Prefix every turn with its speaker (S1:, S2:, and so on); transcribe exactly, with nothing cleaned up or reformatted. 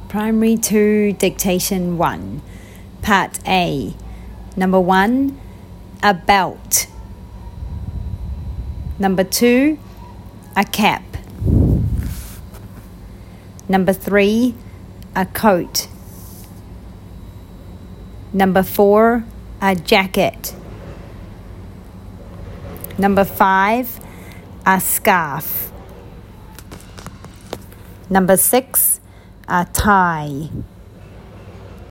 S1: Primary two, Dictation one. Part A. Number one, a belt. Number two, a cap. Number three, a coat. Number four, a jacket. Number five, a scarf. Number six, a tie.